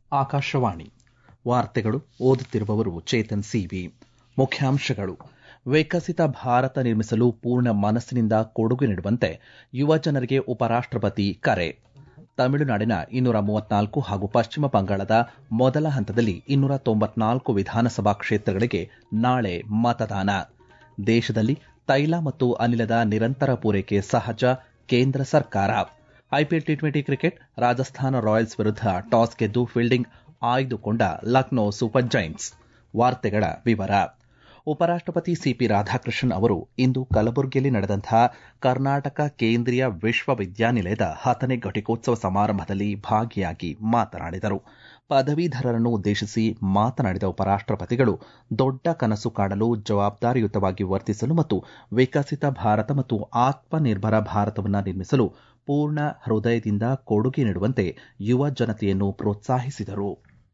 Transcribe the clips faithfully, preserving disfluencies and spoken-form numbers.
ಆಕಾಶವಾಣಿ ವಾರ್ತೆಗಳು ಓದುತ್ತಿರುವವರು ಚೇತನ್ ಸಿವಿ. ಮುಖ್ಯಾಂಶಗಳು: ವಿಕಸಿತ ಭಾರತ ನಿರ್ಮಿಸಲು ಪೂರ್ಣ ಮನಸ್ಸಿನಿಂದ ಕೊಡುಗೆ ನೀಡುವಂತೆ ಯುವಜನರಿಗೆ ಉಪರಾಷ್ಟಪತಿ ಕರೆ. ತಮಿಳುನಾಡಿನ ಇನ್ನೂರ ಮೂವತ್ನಾಲ್ಕು ಹಾಗೂ ಪಶ್ಚಿಮ ಬಂಗಾಳದ ಮೊದಲ ಹಂತದಲ್ಲಿ ಇನ್ನೂರ ತೊಂಬತ್ನಾಲ್ಕು ವಿಧಾನಸಭಾ ಕ್ಷೇತ್ರಗಳಿಗೆ ನಾಳೆ ಮತದಾನ. ದೇಶದಲ್ಲಿ ತೈಲ ಮತ್ತು ಅನಿಲದ ನಿರಂತರ ಪೂರೈಕೆ ಸಹಜ, ಕೇಂದ್ರ ಸರ್ಕಾರ. IPL T twenty cricket Rajasthan Royals ವಿರುದ್ಧ ಟಾಸ್ ಗೆದ್ದು ಫೀಲ್ಡಿಂಗ್ ಆಯ್ದುಕೊಂಡ ಲಕ್ನೋ ಸೂಪರ್ ಜೈಂಟ್ಸ್. ವಾರ್ತೆಗಳ ವಿವರ. ಉಪರಾಷ್ಟಪತಿ ಸಿಪಿ ರಾಧಾಕೃಷ್ಣನ್ ಅವರು ಇಂದು ಕಲಬುರಗಿಯಲ್ಲಿ ನಡೆದಂತಹ ಕರ್ನಾಟಕ ಕೇಂದ್ರೀಯ ವಿಶ್ವವಿದ್ಯಾನಿಲಯದ ಹತ್ತನೇ ಘಟಿಕೋತ್ಸವ ಸಮಾರಂಭದಲ್ಲಿ ಭಾಗಿಯಾಗಿ ಮಾತನಾಡಿದರು. ಪದವೀಧರರನ್ನು ಉದ್ದೇಶಿಸಿ ಮಾತನಾಡಿದ ಉಪರಾಷ್ಟಪತಿಗಳು, ದೊಡ್ಡ ಕನಸು ಕಾಣಲು, ಜವಾಬ್ದಾರಿಯುತವಾಗಿ ವರ್ತಿಸಲು ಮತ್ತು ವಿಕಸಿತ ಭಾರತ ಮತ್ತು ಆತ್ಮನಿರ್ಭರ ಭಾರತವನ್ನು ನಿರ್ಮಿಸಲು ಪೂರ್ಣ ಹೃದಯದಿಂದ ಕೊಡುಗೆ ನೀಡುವಂತೆ ಯುವ ಜನತೆಯನ್ನು ಪ್ರೋತ್ಸಾಹಿಸಿದರು.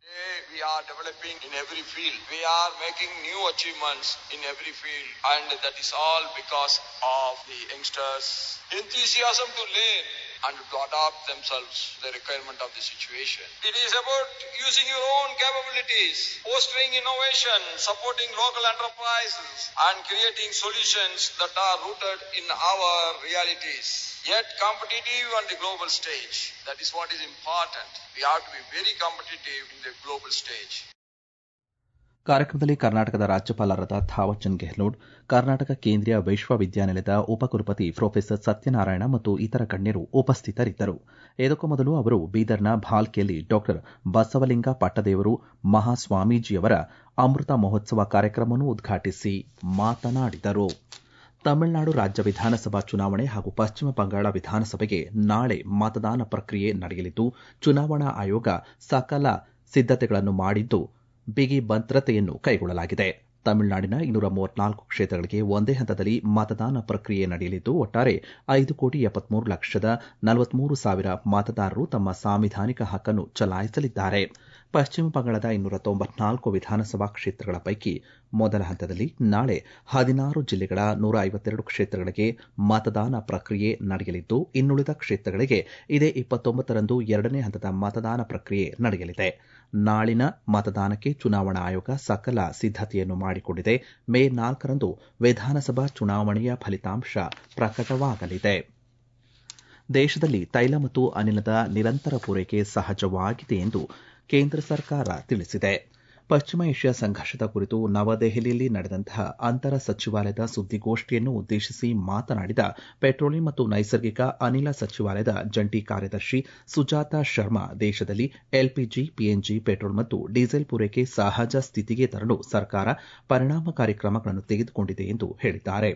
We are developing in every field. We are making new achievements in every field, and that is all because of the youngsters' enthusiasm to learn and to adapt themselves to the requirement of the situation. It is about using your own capabilities, fostering innovation, supporting local enterprises, and creating solutions that are rooted in our realities, yet competitive on the global stage. That is what is important. We have to be very competitive in the global stage. ಕಾರ್ಯಕ್ರಮದಲ್ಲಿ ಕರ್ನಾಟಕದ ರಾಜ್ಯಪಾಲರಾದ ಥಾವರ್ಚಂದ್ ಗೆಹ್ಲೋಟ್, ಕರ್ನಾಟಕ ಕೇಂದ್ರೀಯ ವಿಶ್ವವಿದ್ಯಾನಿಲಯದ ಉಪಕುಲಪತಿ professor Satyanarayana ಮತ್ತು ಇತರ ಗಣ್ಯರು ಉಪಸ್ಥಿತರಿದ್ದರು. ಇದಕ್ಕೂ ಮೊದಲು ಅವರು ಬೀದರ್ನ ಭಾಲ್ಕಿಯಲ್ಲಿ ಡಾಕ್ಟರ್ ಬಸವಲಿಂಗ ಪಟ್ಟದೇವರು ಮಹಾಸ್ವಾಮೀಜಿಯವರ ಅಮೃತ ಮಹೋತ್ಸವ ಕಾರ್ಯಕ್ರಮವನ್ನು ಉದ್ಘಾಟಿಸಿ ಮಾತನಾಡಿದರು. ತಮಿಳುನಾಡು ರಾಜ್ಯ ವಿಧಾನಸಭಾ ಚುನಾವಣೆ ಹಾಗೂ ಪಶ್ಚಿಮ ಬಂಗಾಳ ವಿಧಾನಸಭೆಗೆ ನಾಳೆ ಮತದಾನ ಪ್ರಕ್ರಿಯೆ ನಡೆಯಲಿದ್ದು, ಚುನಾವಣಾ ಆಯೋಗ ಸಕಲ ಸಿದ್ದತೆಗಳನ್ನು ಮಾಡಿದ್ದು, ಬಿಗಿ ಭದ್ರತೆಯನ್ನು ಕೈಗೊಳ್ಳಲಾಗಿದೆ. ತಮಿಳುನಾಡಿನ ಇನ್ನೂರ ಮೂವತ್ನಾಲ್ಕು ಕ್ಷೇತ್ರಗಳಿಗೆ ಒಂದೇ ಹಂತದಲ್ಲಿ ಮತದಾನ ಪ್ರಕ್ರಿಯೆ ನಡೆಯಲಿದ್ದು, ಒಟ್ಟಾರೆ ಐದು ಕೋಟಿ ಎಪ್ಪತ್ಮೂರು ಲಕ್ಷದ ನಲವತ್ಮೂರು ಸಾವಿರ ಮತದಾರರು ತಮ್ಮ ಸಾಂವಿಧಾನಿಕ ಹಕ್ಕನ್ನು ಚಲಾಯಿಸಲಿದ್ದಾರೆ. ಪಶ್ಚಿಮ ಬಂಗಾಳದ ಇನ್ನೂರ ತೊಂಬತ್ನಾಲ್ಕು ವಿಧಾನಸಭಾ ಕ್ಷೇತ್ರಗಳ ಪೈಕಿ ಮೊದಲ ಹಂತದಲ್ಲಿ ನಾಳೆ ಹದಿನಾರು ಜಿಲ್ಲೆಗಳ ನೂರ ಐವತ್ತೆರಡು ಕ್ಷೇತ್ರಗಳಿಗೆ ಮತದಾನ ಪ್ರಕ್ರಿಯೆ ನಡೆಯಲಿದ್ದು, ಇನ್ನುಳಿದ ಕ್ಷೇತ್ರಗಳಿಗೆ ಇದೇ ಇಪ್ಪತ್ತೊಂಬತ್ತರಂದು ಎರಡನೇ ಹಂತದ ಮತದಾನ ಪ್ರಕ್ರಿಯೆ ನಡೆಯಲಿದೆ. ನಾಳಿನ ಮತದಾನಕ್ಕೆ ಚುನಾವಣಾ ಆಯೋಗ ಸಕಲ ಸಿದ್ದತೆಯನ್ನು ಮಾಡಿಕೊಂಡಿದೆ. ಮೇ ನಾಲ್ಕರಂದು ವಿಧಾನಸಭಾ ಚುನಾವಣೆಯ ಫಲಿತಾಂಶ ಪ್ರಕಟವಾಗಲಿದೆ. ದೇಶದಲ್ಲಿ ತೈಲ ಮತ್ತು ಅನಿಲದ ನಿರಂತರ ಪೂರೈಕೆ ಸಹಜವಾಗಿದೆ ಎಂದು ಕೇಂದ್ರ ಸರ್ಕಾರ ತಿಳಿಸಿದೆ. ಪಶ್ಚಿಮ ಏಷ್ಯಾ ಸಂಘರ್ಷದ ಕುರಿತು ನವದೆಹಲಿಯಲ್ಲಿ ನಡೆದಂತಹ ಅಂತರ ಸಚಿವಾಲಯದ ಸುದ್ದಿಗೋಷ್ಠಿಯನ್ನು ಉದ್ದೇಶಿಸಿ ಮಾತನಾಡಿದ ಪೆಟ್ರೋಲಿಯಂ ಮತ್ತು ನೈಸರ್ಗಿಕ ಅನಿಲ ಸಚಿವಾಲಯದ ಜಂಟಿ ಕಾರ್ಯದರ್ಶಿ ಸುಜಾತಾ ಶರ್ಮಾ, ದೇಶದಲ್ಲಿ ಎಲ್ಪಿಜಿ, ಪಿಎನ್ಜಿ, ಪೆಟ್ರೋಲ್ ಮತ್ತು ಡೀಸೆಲ್ ಪೂರೈಕೆ ಸಹಜ ಸ್ಥಿತಿಗೆ ತರಲು ಸರ್ಕಾರ ಪರಿಣಾಮಕಾರಿ ಕ್ರಮಗಳನ್ನು ತೆಗೆದುಕೊಂಡಿದೆ ಎಂದು ಹೇಳಿದ್ದಾರೆ.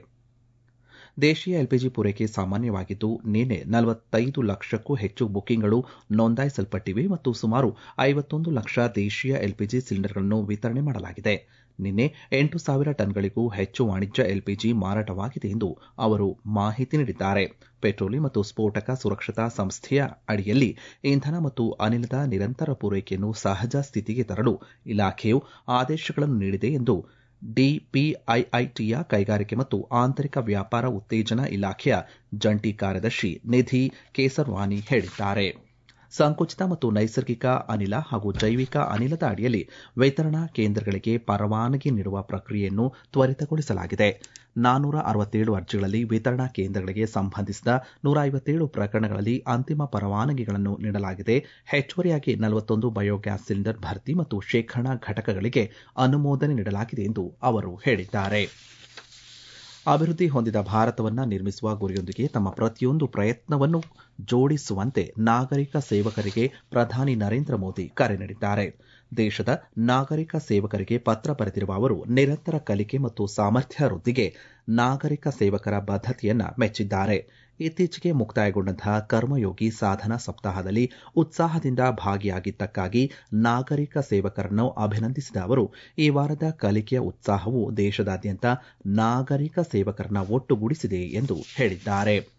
ದೇಶೀಯ ಎಲ್ಪಿಜಿ ಪೂರೈಕೆ ಸಾಮಾನ್ಯವಾಗಿದ್ದು, ನಿನ್ನೆ ನಲವತ್ತೈದು ಲಕ್ಷಕ್ಕೂ ಹೆಚ್ಚು ಬುಕಿಂಗ್ಗಳು ನೋಂದಾಯಿಸಲ್ಪಟ್ಟಿವೆ ಮತ್ತು ಸುಮಾರು ಐವತ್ತೊಂದು ಲಕ್ಷ ದೇಶೀಯ ಎಲ್ಪಿಜಿ ಸಿಲಿಂಡರ್ಗಳನ್ನು ವಿತರಣೆ ಮಾಡಲಾಗಿದೆ. ನಿನ್ನೆ ಎಂಟು ಸಾವಿರ ಟನ್ಗಳಿಗೂ ಹೆಚ್ಚು ವಾಣಿಜ್ಯ ಎಲ್ಪಿಜಿ ಮಾರಾಟವಾಗಿದೆ ಎಂದು ಅವರು ಮಾಹಿತಿ ನೀಡಿದ್ದಾರೆ. ಪೆಟ್ರೋಲಿಯಂ ಮತ್ತು ಸ್ಫೋಟಕ ಸುರಕ್ಷತಾ ಸಂಸ್ಥೆಯ ಅಡಿಯಲ್ಲಿ ಇಂಧನ ಮತ್ತು ಅನಿಲದ ನಿರಂತರ ಪೂರೈಕೆಯನ್ನು ಸಹಜ ಸ್ಥಿತಿಗೆ ತರಲು ಇಲಾಖೆಯು ಆದೇಶಗಳನ್ನು ನೀಡಿದೆ ಎಂದು ಡಿಪಿಐಐಟಿಯ ಕೈಗಾರಿಕೆ ಮತ್ತು ಆಂತರಿಕ ವ್ಯಾಪಾರ ಉತ್ತೇಜನ ಇಲಾಖೆಯ ಜಂಟಿ ಕಾರ್ಯದರ್ಶಿ ನಿಧಿ ಕೇಸರ್ವಾನಿ ಹೇಳಿದ್ದಾರೆ. ಸಂಕುಚಿತ ಮತ್ತು ನೈಸರ್ಗಿಕ ಅನಿಲ ಹಾಗೂ ಜೈವಿಕ ಅನಿಲದ ಅಡಿಯಲ್ಲಿ ವಿತರಣಾ ಕೇಂದ್ರಗಳಿಗೆ ಪರವಾನಗಿ ನೀಡುವ ಪ್ರಕ್ರಿಯೆಯನ್ನು ತ್ವರಿತಗೊಳಿಸಲಾಗಿದೆ. ನಾನ್ನೂರ ಅರವತ್ತೇಳು ಅರ್ಜಿಗಳಲ್ಲಿ ವಿತರಣಾ ಕೇಂದ್ರಗಳಿಗೆ ಸಂಬಂಧಿಸಿದ ನೂರ ಐವತ್ತೇಳು ಪ್ರಕರಣಗಳಲ್ಲಿ ಅಂತಿಮ ಪರವಾನಗಿಗಳನ್ನು ನೀಡಲಾಗಿದೆ. ಹೆಚ್ಚುವರಿಯಾಗಿ ನಲವತ್ತೊಂದು ಬಯೋಗ್ಯಾಸ್ ಸಿಲಿಂಡರ್ ಭರ್ತಿ ಮತ್ತು ಶೇಖರಣಾ ಘಟಕಗಳಿಗೆ ಅನುಮೋದನೆ ನೀಡಲಾಗಿದೆ ಎಂದು ಅವರು ಹೇಳಿದ್ದಾರೆ. ಅಭಿವೃದ್ಧಿ ಹೊಂದಿದ ಭಾರತವನ್ನು ನಿರ್ಮಿಸುವ ಗುರಿಯೊಂದಿಗೆ ತಮ್ಮ ಪ್ರತಿಯೊಂದು ಪ್ರಯತ್ನವನ್ನು ಜೋಡಿಸುವಂತೆ ನಾಗರಿಕ ಸೇವಕರಿಗೆ ಪ್ರಧಾನಿ ನರೇಂದ್ರ ಮೋದಿ ಕರೆ ನೀಡಿದ್ದಾರೆ. ದೇಶದ ನಾಗರಿಕ ಸೇವಕರಿಗೆ ಪತ್ರ ಬರೆದಿರುವ ಅವರು ನಿರಂತರ ಕಲಿಕೆ ಮತ್ತು ಸಾಮರ್ಥ್ಯ ವೃದ್ಧಿಗೆ ನಾಗರಿಕ ಸೇವಕರ ಬದ್ಧತೆಯನ್ನು ಮೆಚ್ಚಿದ್ದಾರೆ. ಇತ್ತೀಚೆಗೆ ಮುಕ್ತಾಯಗೊಂಡಂತಹ ಕರ್ಮಯೋಗಿ ಸಾಧನಾ ಸಪ್ತಾಹದಲ್ಲಿ ಉತ್ಸಾಹದಿಂದ ಭಾಗಿಯಾಗಿದ್ದಕ್ಕಾಗಿ ನಾಗರಿಕ ಸೇವಕರನ್ನು ಅಭಿನಂದಿಸಿದ ಅವರು, ಈ ವಾರದ ಕಲಿಕೆಯ ಉತ್ಸಾಹವು ದೇಶದಾದ್ಯಂತ ನಾಗರಿಕ ಸೇವಕರನ್ನು ಒಟ್ಟುಗೂಡಿಸಿದೆ ಎಂದು ಹೇಳಿದ್ದಾರೆ.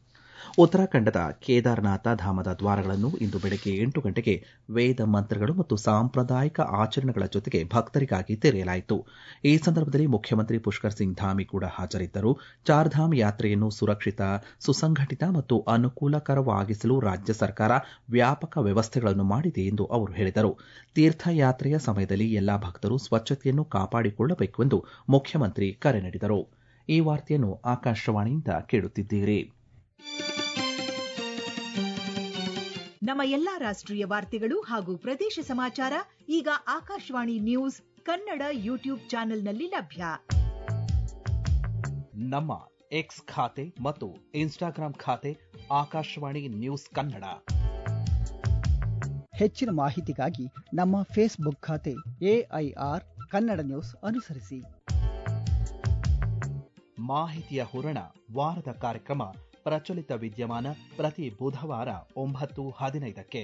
ಉತ್ತರಾಖಂಡದ ಕೇದಾರನಾಥ ಧಾಮದ ದ್ವಾರಗಳನ್ನು ಇಂದು ಬೆಳಗ್ಗೆ ಎಂಟು ಗಂಟೆಗೆ ವೇದ ಮಂತ್ರಗಳು ಮತ್ತು ಸಾಂಪ್ರದಾಯಿಕ ಆಚರಣೆಗಳ ಜೊತೆಗೆ ಭಕ್ತರಿಗಾಗಿ ತೆರೆಯಲಾಯಿತು. ಈ ಸಂದರ್ಭದಲ್ಲಿ ಮುಖ್ಯಮಂತ್ರಿ ಪುಷ್ಕರ್ ಸಿಂಗ್ ಧಾಮಿ ಕೂಡ ಹಾಜರಿದ್ದರು. ಚಾರ್ಧಾಮ್ ಯಾತ್ರೆಯನ್ನು ಸುರಕ್ಷಿತ, ಸುಸಂಘಟಿತ ಮತ್ತು ಅನುಕೂಲಕರವಾಗಿಸಲು ರಾಜ್ಯ ಸರ್ಕಾರ ವ್ಯಾಪಕ ವ್ಯವಸ್ಥೆಗಳನ್ನು ಮಾಡಿದೆ ಎಂದು ಅವರು ಹೇಳಿದರು. ತೀರ್ಥಯಾತ್ರೆಯ ಸಮಯದಲ್ಲಿ ಎಲ್ಲಾ ಭಕ್ತರು ಸ್ವಚ್ಛತೆಯನ್ನು ಕಾಪಾಡಿಕೊಳ್ಳಬೇಕು ಎಂದು ಮುಖ್ಯಮಂತ್ರಿ ಕರೆ ನೀಡಿದರು. ಈ ವಾರ್ತೆಯನ್ನು ಆಕಾಶವಾಣಿಯಿಂದ ಕೇಳುತ್ತಿದ್ದೀರಿ. ನಮ್ಮ ಎಲ್ಲಾ ರಾಷ್ಟ್ರೀಯ ವಾರ್ತೆಗಳು ಹಾಗೂ ಪ್ರದೇಶ ಸಮಾಚಾರ ಈಗ ಆಕಾಶವಾಣಿ ನ್ಯೂಸ್ ಕನ್ನಡ ಯೂಟ್ಯೂಬ್ ಚಾನೆಲ್ನಲ್ಲಿ ಲಭ್ಯ. ನಮ್ಮ ಎಕ್ಸ್ ಖಾತೆ ಮತ್ತು ಇನ್ಸ್ಟಾಗ್ರಾಂ ಖಾತೆ ಆಕಾಶವಾಣಿ ನ್ಯೂಸ್ ಕನ್ನಡ. ಹೆಚ್ಚಿನ ಮಾಹಿತಿಗಾಗಿ ನಮ್ಮ ಫೇಸ್ಬುಕ್ ಖಾತೆ ಎಐಆರ್ ಕನ್ನಡ ನ್ಯೂಸ್ ಅನುಸರಿಸಿ. ಮಾಹಿತಿಯ ಹೂರಣ ವಾರದ ಕಾರ್ಯಕ್ರಮ ಪ್ರಚಲಿತ ವಿದ್ಯಮಾನ ಪ್ರತಿ ಬುಧವಾರ ಒಂಬತ್ತು ಹದಿನೈದಕ್ಕೆ.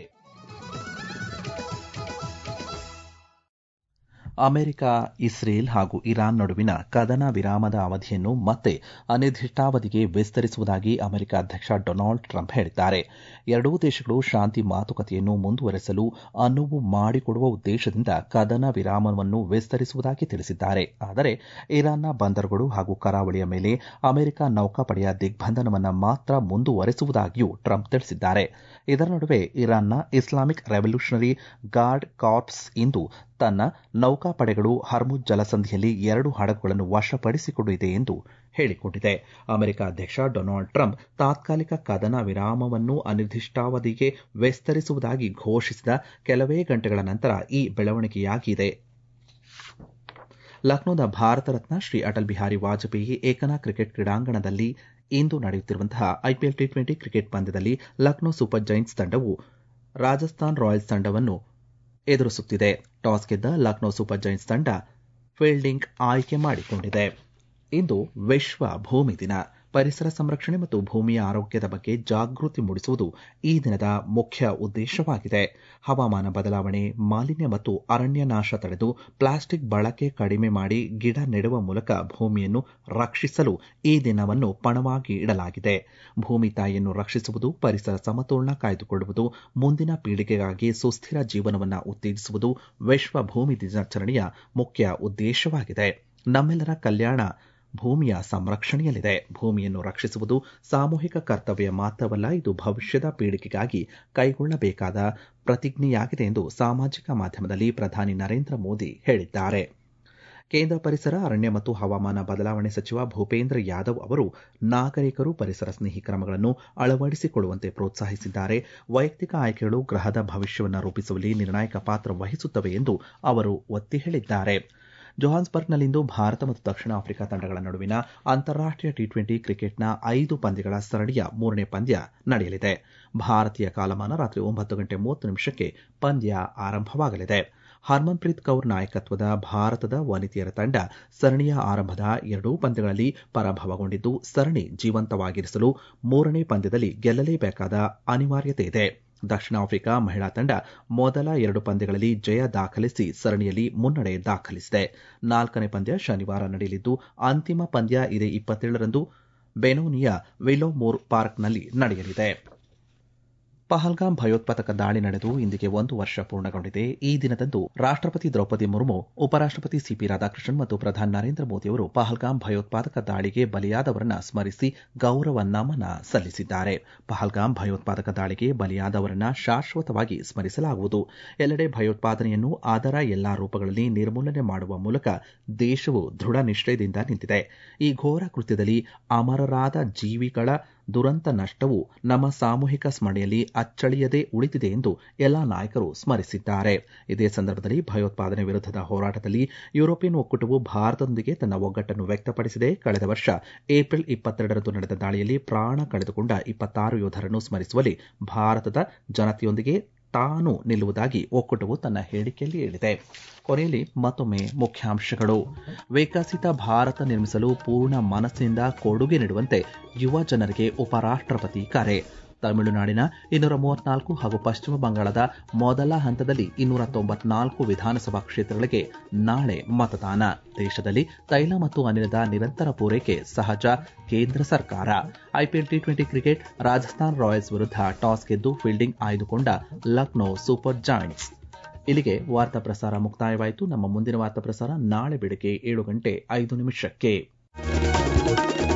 ಅಮೆರಿಕ, ಇಸ್ರೇಲ್ ಹಾಗೂ ಇರಾನ್ ನಡುವಿನ ಕದನ ವಿರಾಮದ ಅವಧಿಯನ್ನು ಮತ್ತೆ ಅನಿರ್ದಿಷ್ಟಾವಧಿಗೆ ವಿಸ್ತರಿಸುವುದಾಗಿ ಅಮೆರಿಕ ಅಧ್ಯಕ್ಷ ಡೊನಾಲ್ಡ್ ಟ್ರಂಪ್ ಹೇಳಿದ್ದಾರೆ. ಎರಡೂ ದೇಶಗಳು ಶಾಂತಿ ಮಾತುಕತೆಯನ್ನು ಮುಂದುವರೆಸಲು ಅನುವು ಮಾಡಿಕೊಡುವ ಉದ್ದೇಶದಿಂದ ಕದನ ವಿರಾಮವನ್ನು ವಿಸ್ತರಿಸುವುದಾಗಿ ತಿಳಿಸಿದ್ದಾರೆ. ಆದರೆ ಇರಾನ್ನ ಬಂದರುಗಳು ಹಾಗೂ ಕರಾವಳಿಯ ಮೇಲೆ ಅಮೆರಿಕ ನೌಕಾಪಡೆಯ ದಿಗ್ಬಂಧನವನ್ನು ಮಾತ್ರ ಮುಂದುವರೆಸುವುದಾಗಿಯೂ ಟ್ರಂಪ್ ತಿಳಿಸಿದ್ದಾರೆ. ಇದರ ನಡುವೆ ಇರಾನ್ನ ಇಸ್ಲಾಮಿಕ್ ರೆವಲ್ಯೂಷನರಿ ಗಾರ್ಡ್ ಕಾರ್ಪ್ಸ್ ಇಂದು ತನ್ನ ನೌಕಾಪಡೆಗಳು ಹರ್ಮುಜ್ ಜಲಸಂಧಿಯಲ್ಲಿ ಎರಡು ಹಡಗುಗಳನ್ನು ವಶಪಡಿಸಿಕೊಂಡಿದೆ ಎಂದು ಹೇಳಿಕೊಂಡಿದೆ. ಅಮೆರಿಕ ಅಧ್ಯಕ್ಷ ಡೊನಾಲ್ಡ್ ಟ್ರಂಪ್ ತಾತ್ಕಾಲಿಕ ಕದನ ವಿರಾಮವನ್ನು ಅನಿರ್ದಿಷ್ಟಾವಧಿಗೆ ವಿಸ್ತರಿಸುವುದಾಗಿ ಘೋಷಿಸಿದ ಕೆಲವೇ ಗಂಟೆಗಳ ನಂತರ ಈ ಬೆಳವಣಿಗೆಯಾಗಿದೆ. ಲಕ್ನೋದ ಭಾರತ ರತ್ನ ಶ್ರೀ ಅಟಲ್ ಬಿಹಾರಿ ವಾಜಪೇಯಿ ಏಕನಾ ಕ್ರಿಕೆಟ್ ಕ್ರೀಡಾಂಗಣದಲ್ಲಿ ಇಂದು ನಡೆಯುತ್ತಿರುವಂತಹ ಐಪಿಎಲ್ ಟಿ ಟ್ವೆಂಟಿ ಕ್ರಿಕೆಟ್ ಪಂದ್ಯದಲ್ಲಿ ಲಕ್ನೋ ಸೂಪರ್ ಜೈಂಟ್ಸ್ ತಂಡವು ರಾಜಸ್ಥಾನ್ ರಾಯಲ್ಸ್ ತಂಡವನ್ನು ಎದುರಿಸುತ್ತಿದೆ. ಟಾಸ್ ಗೆದ್ದ ಲಕ್ನೋ ಸೂಪರ್ ಜೈಂಟ್ಸ್ ತಂಡ ಫೀಲ್ಡಿಂಗ್ ಆಯ್ಕೆ ಮಾಡಿಕೊಂಡಿದೆ. ಇಂದು ವಿಶ್ವ ಭೂಮಿ ದಿನ. ಪರಿಸರ ಸಂರಕ್ಷಣೆ ಮತ್ತು ಭೂಮಿಯ ಆರೋಗ್ಯದ ಬಗ್ಗೆ ಜಾಗೃತಿ ಮೂಡಿಸುವುದು ಈ ದಿನದ ಮುಖ್ಯ ಉದ್ದೇಶವಾಗಿದೆ. ಹವಾಮಾನ ಬದಲಾವಣೆ, ಮಾಲಿನ್ಯ ಮತ್ತು ಅರಣ್ಯ ನಾಶ ತಡೆದು ಪ್ಲಾಸ್ಟಿಕ್ ಬಳಕೆ ಕಡಿಮೆ ಮಾಡಿ ಗಿಡ ನೆಡುವ ಮೂಲಕ ಭೂಮಿಯನ್ನು ರಕ್ಷಿಸಲು ಈ ದಿನವನ್ನು ಪಣವಾಗಿ ಇಡಲಾಗಿದೆ. ಭೂಮಿ ತಾಯಿಯನ್ನು ರಕ್ಷಿಸುವುದು, ಪರಿಸರ ಸಮತೋಲನ ಕಾಯ್ದುಕೊಳ್ಳುವುದು, ಮುಂದಿನ ಪೀಳಿಗೆಗಾಗಿ ಸುಸ್ಥಿರ ಜೀವನವನ್ನು ಉತ್ತೇಜಿಸುವುದು ವಿಶ್ವ ಭೂಮಿ ದಿನಾಚರಣೆಯ ಮುಖ್ಯ ಉದ್ದೇಶವಾಗಿದೆ. ನಮ್ಮೆಲ್ಲರ ಕಲ್ಯಾಣ ಭೂಮಿಯ ಸಂರಕ್ಷಣೆಯಲ್ಲಿದೆ. ಭೂಮಿಯನ್ನು ರಕ್ಷಿಸುವುದು ಸಾಮೂಹಿಕ ಕರ್ತವ್ಯ ಮಾತ್ರವಲ್ಲ, ಇದು ಭವಿಷ್ಯದ ಪೀಳಿಗೆಗಾಗಿ ಕೈಗೊಳ್ಳಬೇಕಾದ ಪ್ರತಿಜ್ಞೆಯಾಗಿದೆ ಎಂದು ಸಾಮಾಜಿಕ ಮಾಧ್ಯಮದಲ್ಲಿ ಪ್ರಧಾನಿ ನರೇಂದ್ರ ಮೋದಿ ಹೇಳಿದ್ದಾರೆ. ಕೇಂದ್ರ ಪರಿಸರ, ಅರಣ್ಯ ಮತ್ತು ಹವಾಮಾನ ಬದಲಾವಣೆ ಸಚಿವ ಭೂಪೇಂದ್ರ ಯಾದವ್ ಅವರು ನಾಗರಿಕರು ಪರಿಸರ ಸ್ನೇಹಿ ಕ್ರಮಗಳನ್ನು ಅಳವಡಿಸಿಕೊಳ್ಳುವಂತೆ ಪ್ರೋತ್ಸಾಹಿಸಿದ್ದಾರೆ. ವೈಯಕ್ತಿಕ ಆಯ್ಕೆಗಳು ಗ್ರಹದ ಭವಿಷ್ಯವನ್ನು ರೂಪಿಸುವಲ್ಲಿ ನಿರ್ಣಾಯಕ ಪಾತ್ರ ವಹಿಸುತ್ತವೆ ಎಂದು ಅವರು ಒತ್ತಿ ಹೇಳಿದ್ದಾರೆ. ಜೋಹಾನ್ಸ್ಬರ್ಗ್ನಲ್ಲಿಂದು ಭಾರತ ಮತ್ತು ದಕ್ಷಿಣ ಆಫ್ರಿಕಾ ತಂಡಗಳ ನಡುವಿನ ಅಂತಾರಾಷ್ಟೀಯ ಟಿ ಟ್ವೆಂಟಿ ಕ್ರಿಕೆಟ್ನ ಐದು ಪಂದ್ಯಗಳ ಸರಣಿಯ ಮೂರನೇ ಪಂದ್ಯ ನಡೆಯಲಿದೆ. ಭಾರತೀಯ ಕಾಲಮಾನ ರಾತ್ರಿ ಒಂಬತ್ತು ಗಂಟೆ ಮೂವತ್ತು ನಿಮಿಷಕ್ಕೆ ಪಂದ್ಯ ಆರಂಭವಾಗಲಿದೆ. ಹರ್ಮನ್ಪ್ರೀತ್ ಕೌರ್ ನಾಯಕತ್ವದ ಭಾರತದ ವನಿತೆಯರ ತಂಡ ಸರಣಿಯ ಆರಂಭದ ಎರಡೂ ಪಂದ್ಯಗಳಲ್ಲಿ ಪರಾಭವಗೊಂಡಿದ್ದು, ಸರಣಿ ಜೀವಂತವಾಗಿರಿಸಲು ಮೂರನೇ ಪಂದ್ಯದಲ್ಲಿ ಗೆಲ್ಲಲೇಬೇಕಾದ ಅನಿವಾರ್ಯತೆ ಇದೆ. ದಕ್ಷಿಣ ಆಫ್ರಿಕಾ ಮಹಿಳಾ ತಂಡ ಮೊದಲ ಎರಡು ಪಂದ್ಯಗಳಲ್ಲಿ ಜಯ ದಾಖಲಿಸಿ ಸರಣಿಯಲ್ಲಿ ಮುನ್ನಡೆ ದಾಖಲಿಸಿದೆ. ನಾಲ್ಕನೇ ಪಂದ್ಯ ಶನಿವಾರ ನಡೆಯಲಿದ್ದು, ಅಂತಿಮ ಪಂದ್ಯ ಇದೇ ಇಪ್ಪತ್ತೇಳರಂದು ಬೆನೋನಿಯ ವಿಲೋಮೋರ್ ಪಾರ್ಕ್ನಲ್ಲಿ ನಡೆಯಲಿದೆ. ಪಹಲ್ಗಾಮ್ ಭಯೋತ್ಪಾದಕ ದಾಳಿ ನಡೆದು ಇಂದಿಗೆ ಒಂದು ವರ್ಷ ಪೂರ್ಣಗೊಂಡಿದೆ. ಈ ದಿನದಂದು ರಾಷ್ಟಪತಿ ದ್ರೌಪದಿ ಮುರ್ಮು, ಉಪರಾಷ್ಟಪತಿ ಸಿಪಿ ರಾಧಾಕೃಷ್ಣನ್ ಮತ್ತು ಪ್ರಧಾನಿ ನರೇಂದ್ರ ಮೋದಿಯವರು ಪಹಲ್ಗಾಮ್ ಭಯೋತ್ಪಾದಕ ದಾಳಿಗೆ ಬಲಿಯಾದವರನ್ನ ಸ್ಮರಿಸಿ ಗೌರವ ನಮನ ಸಲ್ಲಿಸಿದ್ದಾರೆ. ಪಹಲ್ಗಾಮ್ ಭಯೋತ್ಪಾದಕ ದಾಳಿಗೆ ಬಲಿಯಾದವರನ್ನ ಶಾಶ್ವತವಾಗಿ ಸ್ಮರಿಸಲಾಗುವುದು. ಎಲ್ಲೆಡೆ ಭಯೋತ್ಪಾದನೆಯನ್ನು ಅದರ ಎಲ್ಲಾ ರೂಪಗಳಲ್ಲಿ ನಿರ್ಮೂಲನೆ ಮಾಡುವ ಮೂಲಕ ದೇಶವು ದೃಢ ನಿಶ್ಚಯದಿಂದ ನಿಂತಿದೆ. ಈ ಘೋರ ಕೃತ್ಯದಲ್ಲಿ ಅಮರರಾದ ಜೀವಿಗಳ ದುರಂತ ನಷ್ಟವು ನಮ್ಮ ಸಾಮೂಹಿಕ ಸ್ಮರಣೆಯಲ್ಲಿ ಅಚ್ಚಳಿಯದೆ ಉಳಿದಿದೆ ಎಂದು ಎಲ್ಲಾ ನಾಯಕರು ಸ್ಮರಿಸಿದ್ದಾರೆ. ಇದೇ ಸಂದರ್ಭದಲ್ಲಿ ಭಯೋತ್ಪಾದನೆ ವಿರುದ್ಧದ ಹೋರಾಟದಲ್ಲಿ ಯುರೋಪಿಯನ್ ಒಕ್ಕೂಟವು ಭಾರತದೊಂದಿಗೆ ತನ್ನ ಒಗ್ಗಟ್ಟನ್ನು ವ್ಯಕ್ತಪಡಿಸಿದೆ. ಕಳೆದ ವರ್ಷ ಏಪ್ರಿಲ್ ಇಪ್ಪತ್ತೆರಡರಂದು ನಡೆದ ದಾಳಿಯಲ್ಲಿ ಪ್ರಾಣ ಕಳೆದುಕೊಂಡ ಇಪ್ಪತ್ತಾರು ಯೋಧರನ್ನು ಸ್ಮರಿಸುವಲ್ಲಿ ಭಾರತದ ಜನತೆಯೊಂದಿಗೆ ತಾನು ನಿಲ್ಲುವುದಾಗಿ ಒಕ್ಕೂಟವು ತನ್ನ ಹೇಳಿಕೆಯಲ್ಲಿ ಹೇಳಿದೆ. ಕೊನೆಯಲ್ಲಿ ಮತ್ತೊಮ್ಮೆ ಮುಖ್ಯಾಂಶಗಳು. ವಿಕಸಿತ ಭಾರತ ನಿರ್ಮಿಸಲು ಪೂರ್ಣ ಮನಸ್ಸಿನಿಂದ ಕೊಡುಗೆ ನೀಡುವಂತೆ ಯುವ ಜನರಿಗೆ ಉಪರಾಷ್ಟಪತಿ ಕರೆ. ತಮಿಳುನಾಡಿನ ಇನ್ನೂರ ಮೂವತ್ನಾಲ್ಕು ಹಾಗೂ ಪಶ್ಚಿಮ ಬಂಗಾಳದ ಮೊದಲ ಹಂತದಲ್ಲಿ ಇನ್ನೂರ ತೊಂಬತ್ನಾಲ್ಕು ವಿಧಾನಸಭಾ ಕ್ಷೇತ್ರಗಳಿಗೆ ನಾಳೆ ಮತದಾನ. ದೇಶದಲ್ಲಿ ತೈಲ ಮತ್ತು ಅನಿಲದ ನಿರಂತರ ಪೂರೈಕೆ ಸಹಜ, ಕೇಂದ್ರ ಸರ್ಕಾರ. IPL T twenty cricket Rajasthan Royals ವಿರುದ್ಧ ಟಾಸ್ ಗೆದ್ದು ಫೀಲ್ಡಿಂಗ್ ಆಯ್ದುಕೊಂಡ ಲಕ್ನೋ ಸೂಪರ್ ಜಾಯಿಂಟ್ಸ್. ಇಲ್ಲಿಗೆ ವಾರ್ತಾ ಪ್ರಸಾರ ಮುಕ್ತಾಯವಾಯಿತು. ನಮ್ಮ ಮುಂದಿನ ವಾರ್ತಾ ಪ್ರಸಾರ ನಾಳೆ ಬೆಳಗ್ಗೆ ಏಳು ಗಂಟೆ ಐದು ನಿಮಿಷಕ್ಕೆ.